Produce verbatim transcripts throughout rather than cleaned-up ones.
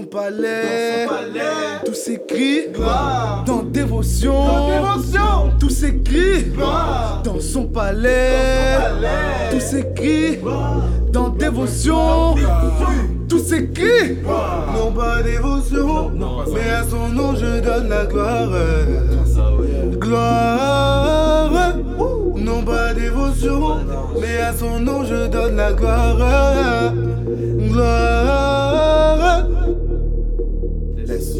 son palais, dans son palais. Tout s'écrit Gloire. dans dévotion, Dans dévotion. Tout s'écrit Gloire. dans son palais, Dans son palais. Tout s'écrit Gloire. dans dévotion, Tout s'écrit Non pas dévotion, mais à son nom je donne la gloire. Gloire. Non pas dévotion, mais à son nom je donne la gloire. Gloire. Laisse.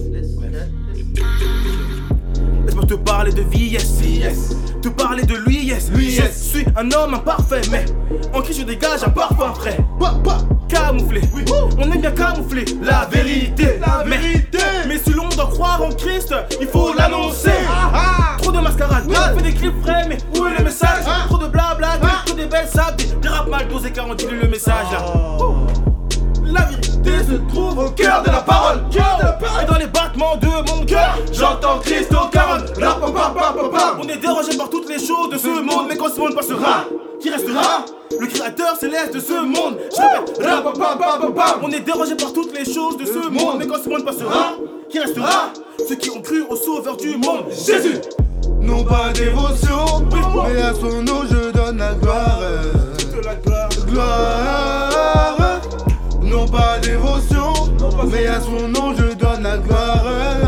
Laisse-moi te parler de vie, yes, yes. Te parler de lui, yes, Lui, Je yes. suis un homme imparfait, mais en qui je dégage un parfum frais. Pa, pa. Camouflé, Oui. on aime bien camoufler la vérité. La mais, vérité. mais si l'on doit croire en Christ, il faut l'annoncer. Ah, ah. Trop de mascarade, Ah. on fait des clips frais, mais où est le message? Ah. Trop de blabla, Ah. trop des belles sables, des, des rap mal dosés car on dilue le message là. Oh. La vérité se trouve au cœur de la parole. Cœur de la parole. Et dans les battements de mon cœur, j'entends Christ au caron. On est dérangé par toutes les choses de ce monde, mais quand ce monde passera, qui restera? Le créateur céleste de ce monde. Je répète, rap, on est dérangé par toutes les choses de ce monde, mais quand ce monde passera, qui restera? Ceux qui ont cru au sauveur du monde, Jésus. Non pas dévotion, mais à son nom je donne la gloire. De la gloire. Gloire. Non pas dévotion, mais à son nom je donne la gloire.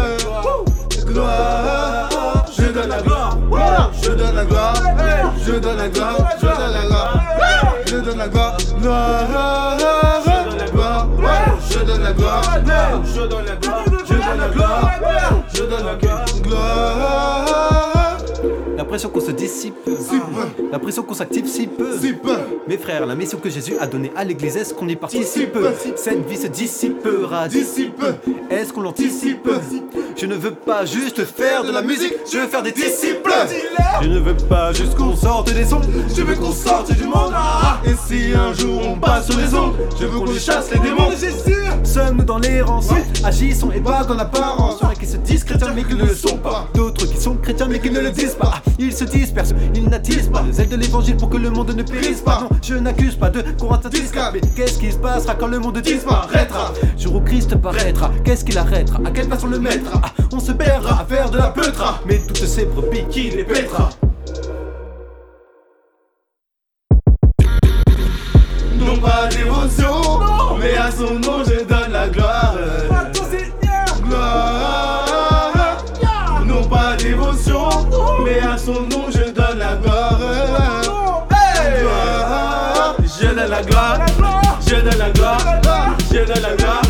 Gloire. Je donne la gloire. Je donne la gloire. Je donne la gloire. Je donne la gloire. Je donne la gloire. Gloire. Je donne la gloire. Je donne la gloire. Je donne la gloire. Je donne la gloire. Gloire. L'impression qu'on se dissipe, Si peu. l'impression qu'on s'active si peu. Si peu. Mes frères, la mission que Jésus a donnée à l'église, est-ce qu'on y participe? Participe. Cette vie se dissipera. Dissipe. Est-ce qu'on l'anticipe? Je ne veux pas juste faire de la musique, je veux faire des disciples. Je ne veux pas juste qu'on sorte des sons, Je veux qu'on sorte du monde. Et si un jour on passe sur les ondes, je veux qu'on chasse les démons. Sommes-nous dans l'errance, agissons et pas dans l'apparence. Il y en a qui se disent chrétiens mais qui ne le sont pas. D'autres qui sont chrétiens mais qui ne le disent pas. Ils se dispersent, ils n'attisent pas les ailes de l'évangile pour que le monde ne périsse pas. Non, je n'accuse pas de Corinthiens dix, mais qu'est-ce qui se passera quand le monde disparaîtra? Jour où Christ paraîtra, qu'est-ce qu'il arrêtera? À quelle place on le mettra? Ah, on se perdra à faire de la peutra, mais toutes ces brebis qui les pètera. Non pas dévotion, mais à son nom je donne la gloire. Gloire. Non pas dévotion, mais à son nom je donne la gloire. Gloire. Je donne la gloire. Je donne la gloire. Je donne la gloire.